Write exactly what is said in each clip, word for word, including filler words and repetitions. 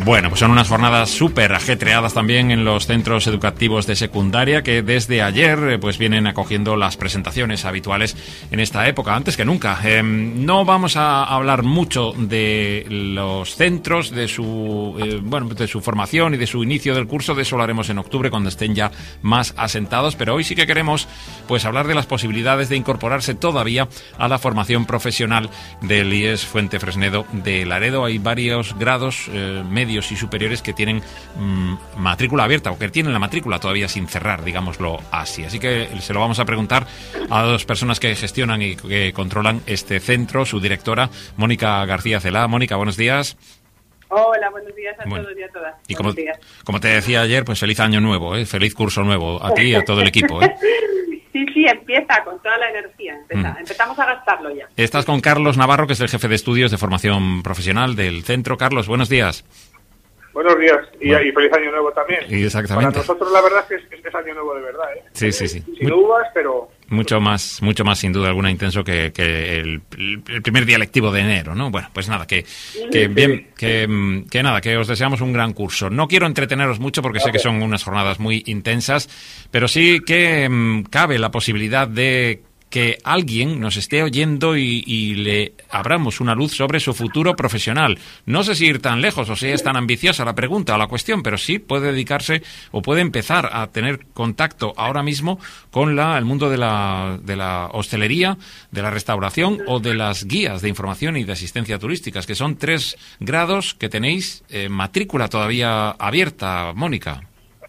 Bueno, pues son unas jornadas súper ajetreadas también en los centros educativos de secundaria que desde ayer pues vienen acogiendo las presentaciones habituales en esta época, antes que nunca. Eh, no vamos a hablar mucho de los centros, de su eh, bueno, de su formación y de su inicio del curso, de eso lo haremos en octubre cuando estén ya más asentados, pero hoy sí que queremos pues hablar de las posibilidades de incorporarse todavía a la formación profesional del I E S Fuente Fresnedo de Laredo. Hay varios grados eh, medios y superiores que tienen mmm, matrícula abierta o que tienen la matrícula todavía sin cerrar, digámoslo así. Así que se lo vamos a preguntar a dos personas que gestionan y que controlan este centro, su directora, Mónica García Celá. Mónica, buenos días. Hola, buenos días a bueno, todos y a todas. Y como, como te decía ayer, pues feliz año nuevo, ¿eh? Feliz curso nuevo a ti y a todo el equipo, ¿eh? Sí, sí, empieza con toda la energía. Empieza. Mm. Empezamos a gastarlo ya. Estás con Carlos Navarro, que es el jefe de estudios de formación profesional del centro. Carlos, buenos días. Buenos días y, bueno. y feliz año nuevo también. Y exactamente. Para nosotros la verdad es que es, es año nuevo de verdad, ¿eh? Sí, sí, sí. Sin uvas, pero... Mucho más, mucho más sin duda alguna intenso que, que el, el primer día lectivo de enero, ¿no? Bueno, pues nada, que, que bien, que, que nada, que os deseamos un gran curso. No quiero entreteneros mucho porque sé que son unas jornadas muy intensas, pero sí que um, cabe la posibilidad de que alguien nos esté oyendo y, y le abramos una luz sobre su futuro profesional. No sé si ir tan lejos o si es tan ambiciosa la pregunta o la cuestión, pero sí puede dedicarse o puede empezar a tener contacto ahora mismo con la, el mundo de la, de la hostelería, de la restauración o de las guías de información y de asistencia turísticas, que son tres grados que tenéis eh, matrícula todavía abierta, Mónica.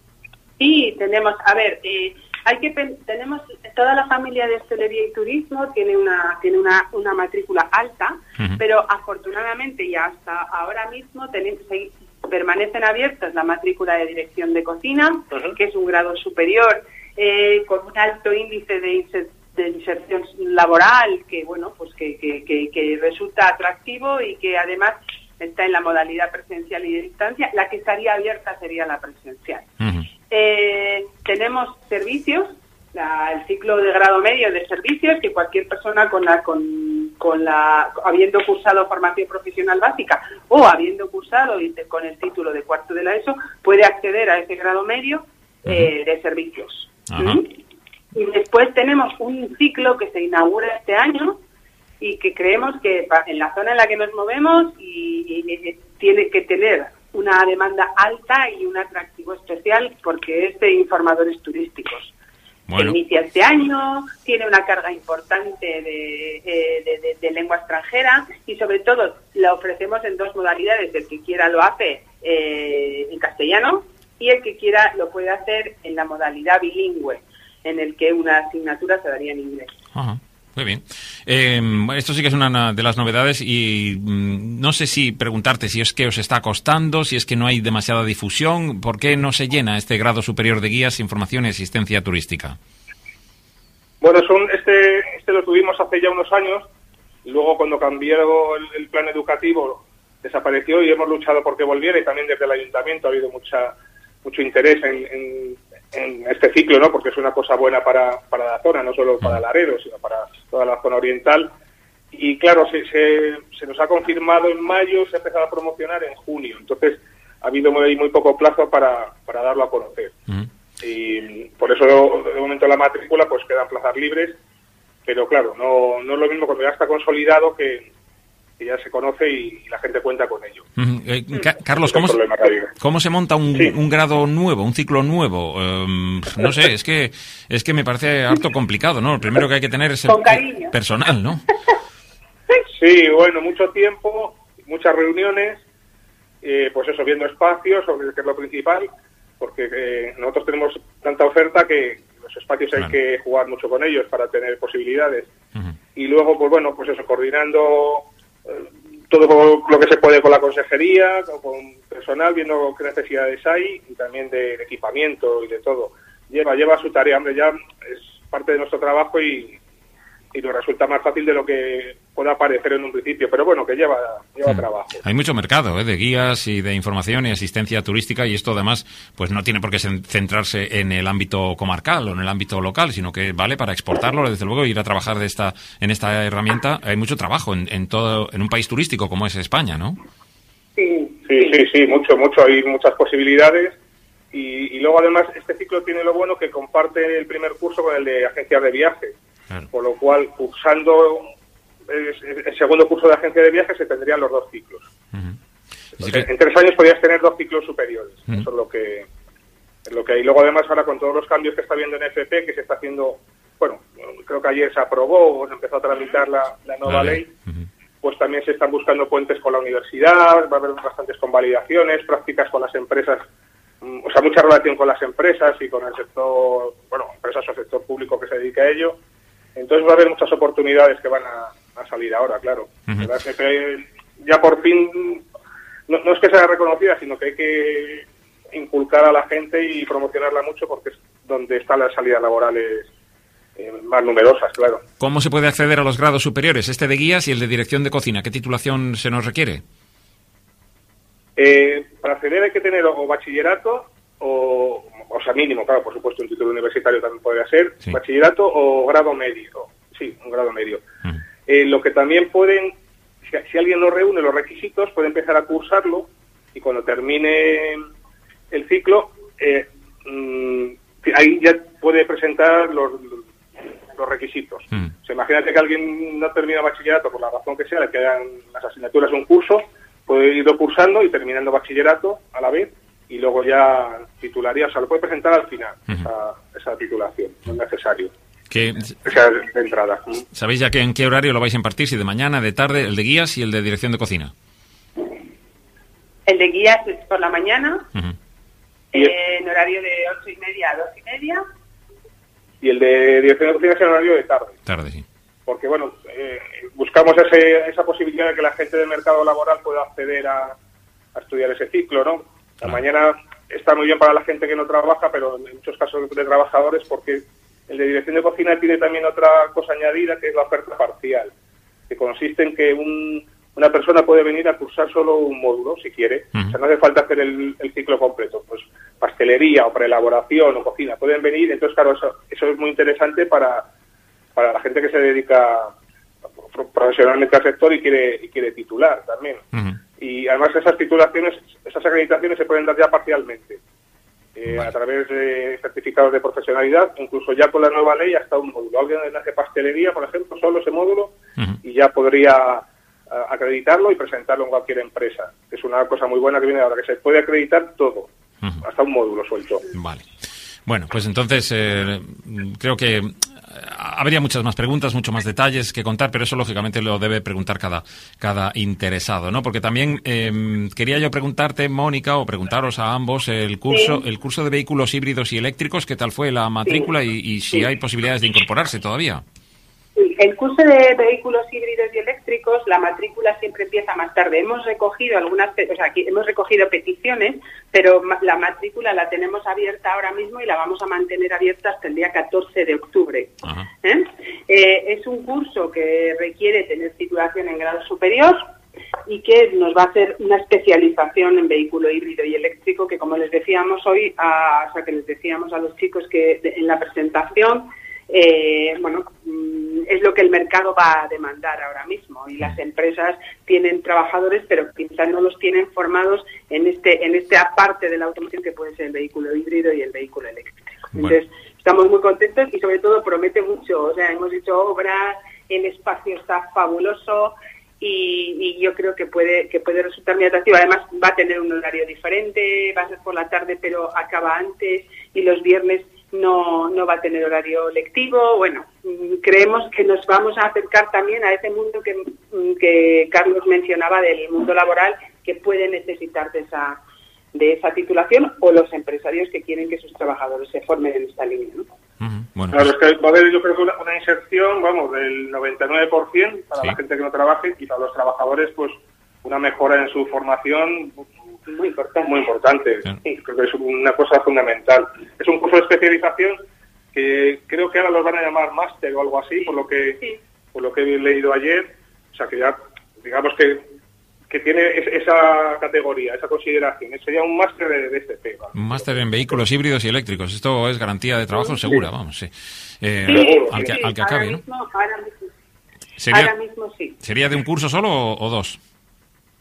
Sí, tenemos, a ver, eh, hay que tenemos toda la familia de hostelería y turismo tiene una tiene una, una matrícula alta, uh-huh. pero afortunadamente y hasta ahora mismo tenemos, permanecen abiertas la matrícula de dirección de cocina, uh-huh. que es un grado superior eh, con un alto índice de, insert, de inserción laboral que bueno pues que, que, que, que resulta atractivo y que además está en la modalidad presencial y de distancia. La que estaría abierta sería la presencial. Uh-huh. Eh, tenemos servicios, la, el ciclo de grado medio de servicios que cualquier persona con la con, con la habiendo cursado formación profesional básica o habiendo cursado y te, con el título de cuarto de la ESO puede acceder a ese grado medio eh, de servicios. Uh-huh. ¿Mm? Y después tenemos un ciclo que se inaugura este año y que creemos que en la zona en la que nos movemos y, y, y tiene que tener una demanda alta y un atractivo especial porque es de informadores turísticos. Bueno. Se inicia este año, tiene una carga importante de, de, de, de lengua extranjera y sobre todo la ofrecemos en dos modalidades. El que quiera lo hace eh, en castellano y el que quiera lo puede hacer en la modalidad bilingüe, en el que una asignatura se daría en inglés. Ajá. Muy bien. Eh, esto sí que es una de las novedades y mmm, no sé si preguntarte si es que os está costando, si es que no hay demasiada difusión, ¿por qué no se llena este grado superior de guías, información y asistencia turística? Bueno, son, este, este lo tuvimos hace ya unos años y luego cuando cambió el, el plan educativo desapareció y hemos luchado por que volviera y también desde el ayuntamiento ha habido mucha mucho interés en, en, en este ciclo, ¿no? Porque es una cosa buena para, para la zona, no solo para Laredo, sino para toda la zona oriental. Y claro, se, se, se nos ha confirmado en mayo, se ha empezado a promocionar en junio. Entonces, ha habido muy, muy poco plazo para, para darlo a conocer. Uh-huh. Y por eso, de momento, la matrícula, pues quedan plazas libres. Pero claro, no, no es lo mismo cuando ya está consolidado que... que ya se conoce y la gente cuenta con ello. Uh-huh. Eh, Ca- Carlos, ¿cómo, ¿cómo se monta un, sí. un grado nuevo, un ciclo nuevo? Um, no sé, es que es que me parece harto complicado, ¿no? Lo primero que hay que tener es el, el personal, ¿no? Sí, bueno, mucho tiempo, muchas reuniones, eh, pues eso, viendo espacios, que es lo principal, porque eh, nosotros tenemos tanta oferta que los espacios claro. hay que jugar mucho con ellos para tener posibilidades. Uh-huh. Y luego, pues bueno, pues eso, coordinando todo lo que se puede con la consejería, con personal, viendo qué necesidades hay y también de, de equipamiento y de todo. Lleva lleva su tarea, hombre, ya es parte de nuestro trabajo y, y nos resulta más fácil de lo que pueda parecer en un principio, pero bueno, que lleva, lleva mm. trabajo. Hay mucho mercado ¿eh? de guías y de información y asistencia turística y esto además pues no tiene por qué centrarse en el ámbito comarcal o en el ámbito local, sino que vale para exportarlo, desde luego, ir a trabajar de esta en esta herramienta. Hay mucho trabajo en, en todo en un país turístico como es España, ¿no? Sí, Sí, sí, sí, mucho, mucho. Hay muchas posibilidades. Y, y luego, además, este ciclo tiene lo bueno que comparte el primer curso con el de agencias de viajes. Claro. Por lo cual, cursando el, el segundo curso de agencia de viajes, se tendrían los dos ciclos. Uh-huh. Entonces, que... En tres años podrías tener dos ciclos superiores. Uh-huh. Eso es lo que, es lo que hay. Y luego, además, ahora con todos los cambios que está viendo en F P, que se está haciendo... Bueno, creo que ayer se aprobó o se empezó a tramitar la, la nueva vale. ley. Uh-huh. Pues también se están buscando puentes con la universidad, va a haber bastantes convalidaciones, prácticas con las empresas... O sea, mucha relación con las empresas y con el sector, bueno, empresas o sector público que se dedica a ello. Entonces va a haber muchas oportunidades que van a, a salir ahora, claro. Uh-huh. La F P ya por fin, no, no es que sea reconocida, sino que hay que inculcar a la gente y promocionarla mucho porque es donde están las salidas laborales eh, más numerosas, claro. ¿Cómo se puede acceder a los grados superiores? Este de guías y el de dirección de cocina. ¿Qué titulación se nos requiere? Eh, para acceder hay que tener o bachillerato o, o sea, mínimo, claro, por supuesto, un título universitario también podría ser, sí. Bachillerato o grado medio, sí, un grado medio. Uh-huh. Eh, lo que también pueden, si, si alguien no reúne los requisitos, puede empezar a cursarlo y cuando termine el ciclo, eh, mmm, ahí ya puede presentar los, los requisitos. Uh-huh. O sea, imagínate que alguien no termina bachillerato por la razón que sea, le quedan las asignaturas de un curso, puede irlo cursando y terminando bachillerato a la vez y luego ya titularía, o sea, lo puede presentar al final, uh-huh. esa, esa titulación, no es necesario. Que sea de entrada. ¿Sabéis ya que en qué horario lo vais a impartir? Si de mañana, de tarde, el de guías y el de dirección de cocina. El de guías es por la mañana, uh-huh. eh, en horario de ocho y media a dos y media. Y el de dirección de cocina es en horario de tarde. Tarde, sí. Porque, bueno, eh, buscamos ese, esa posibilidad de que la gente del mercado laboral pueda acceder a, a estudiar ese ciclo, ¿no? La ah. mañana está muy bien para la gente que no trabaja, pero en muchos casos de trabajadores, porque el de dirección de cocina tiene también otra cosa añadida, que es la oferta parcial, que consiste en que un, una persona puede venir a cursar solo un módulo, si quiere. Uh-huh. O sea, no hace falta hacer el, el ciclo completo. Pues pastelería o preelaboración o cocina pueden venir. Entonces, claro, eso, eso es muy interesante para... para la gente que se dedica profesionalmente al sector y quiere y quiere titular también. Uh-huh. Y además esas titulaciones, esas acreditaciones se pueden dar ya parcialmente, eh, vale. a través de certificados de profesionalidad, incluso ya con la nueva ley hasta un módulo. Alguien hace pastelería, por ejemplo, solo ese módulo, uh-huh. y ya podría a, acreditarlo y presentarlo en cualquier empresa. Es una cosa muy buena que viene ahora, que se puede acreditar todo, uh-huh. hasta un módulo suelto. Vale. Bueno, pues entonces eh, creo que habría muchas más preguntas, muchos más detalles que contar, pero eso lógicamente lo debe preguntar cada, cada interesado, ¿no? Porque también eh, quería yo preguntarte, Mónica, o preguntaros a ambos el curso, sí. el curso de vehículos híbridos y eléctricos, ¿qué tal fue la matrícula sí. y, y si sí. hay posibilidades de incorporarse todavía? El curso de vehículos híbridos y eléctricos, la matrícula siempre empieza más tarde. Hemos recogido algunas, o sea, aquí hemos recogido peticiones, pero la matrícula la tenemos abierta ahora mismo y la vamos a mantener abierta hasta el día catorce de octubre. ¿Eh? Eh, es un curso que requiere tener titulación en grado superior y que nos va a hacer una especialización en vehículo híbrido y eléctrico, que como les decíamos hoy, a, o sea, que les decíamos a los chicos que de, en la presentación, Eh, bueno, es lo que el mercado va a demandar ahora mismo y las empresas tienen trabajadores pero quizás no los tienen formados en este en esta parte de la automoción que puede ser el vehículo híbrido y el vehículo eléctrico. Bueno. Entonces estamos muy contentos y sobre todo promete mucho, o sea, hemos hecho obras, el espacio está fabuloso y, y yo creo que puede que puede resultar muy atractivo. Además va a tener un horario diferente, va a ser por la tarde pero acaba antes y los viernes no no va a tener horario lectivo. Bueno, creemos que nos vamos a acercar también a ese mundo que, que Carlos mencionaba del mundo laboral, que puede necesitar de esa de esa titulación, o los empresarios que quieren que sus trabajadores se formen en esta línea, ¿no? Uh-huh. Bueno, claro, es que va a haber, yo creo que una, una inserción, vamos, del noventa y nueve por ciento para sí. la gente que no trabaje, y para los trabajadores, pues, una mejora en su formación muy importante. Muy importante. Sí. Creo que es una cosa fundamental. Es un curso de especialización que creo que ahora los van a llamar máster o algo así, por lo que sí. por lo que he leído ayer. O sea, que ya, digamos que que tiene esa categoría, esa consideración. Sería un máster de, de este tema. Un máster en vehículos híbridos y eléctricos. Esto es garantía de trabajo sí. segura, vamos, sí. Eh, sí, al, que, sí. al que acabe, ahora ¿no? Mismo, ahora mismo, ¿Sería, ahora mismo sí. ¿Sería de un curso solo o, o dos?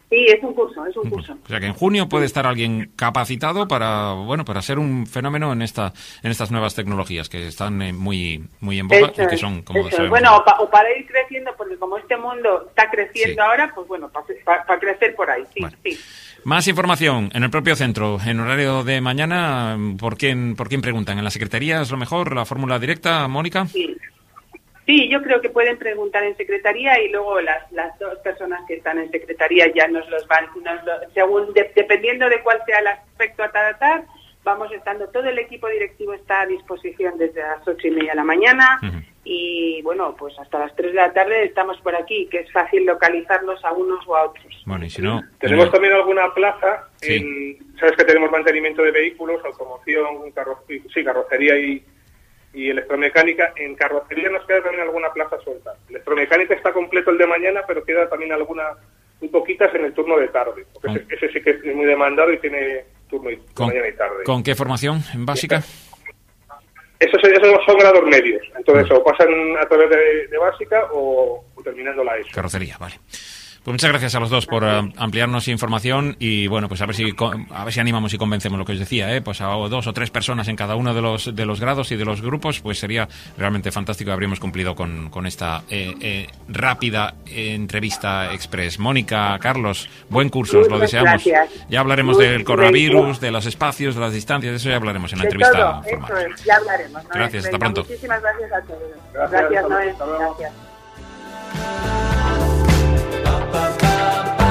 Sí, es un curso, es un curso. O sea que en junio puede estar alguien capacitado para, bueno, para ser un fenómeno en esta, en estas nuevas tecnologías que están eh, muy, muy en boga eso y que es, son, como eso sabemos. Es. Bueno, o, pa, o para ir creciendo, porque como este mundo está creciendo sí. ahora, pues bueno, para pa, pa crecer por ahí, sí, bueno. sí. Más información en el propio centro, en horario de mañana. ¿Por quién, por quién preguntan? ¿En la secretaría es lo mejor? ¿La fórmula directa, Mónica? Sí. Sí, yo creo que pueden preguntar en secretaría y luego las, las dos personas que están en secretaría ya nos los van, nos lo, según de, dependiendo de cuál sea el aspecto a tratar, vamos estando, todo el equipo directivo está a disposición desde las ocho y media de la mañana uh-huh. y bueno, pues hasta las tres de la tarde estamos por aquí, que es fácil localizarlos a unos o a otros. Bueno, y si no... Tenemos eh... también alguna plaza, sí. en, sabes que tenemos mantenimiento de vehículos, automoción, carro, sí, carrocería y... y electromecánica. En carrocería nos queda también alguna plaza suelta. Electromecánica está completo el de mañana, pero queda también alguna, muy poquitas en el turno de tarde. Porque ese, ese sí que es muy demandado y tiene turno de mañana y tarde. ¿Con qué formación en básica? Esos, esos son grados medios. Entonces, o pasan a través de, de básica o, o terminando la ESO. Carrocería, vale. Pues muchas gracias a los dos por uh, ampliarnos información y bueno, pues a ver si a ver si animamos y convencemos lo que os decía, ¿eh? Pues a dos o tres personas en cada uno de los de los grados y de los grupos, pues sería realmente fantástico y habríamos cumplido con, con esta eh, eh, rápida eh, entrevista express. Mónica, Carlos, buen curso, os lo deseamos. Gracias. Ya hablaremos Muy del coronavirus, de los espacios, de las distancias, de eso ya hablaremos en la de entrevista todo, formal. Eso es, ya hablaremos. ¿no? Gracias, hasta pronto. Muchísimas gracias a todos. Gracias, gracias, Noé. Gracias. Ba, ba, ba, ba.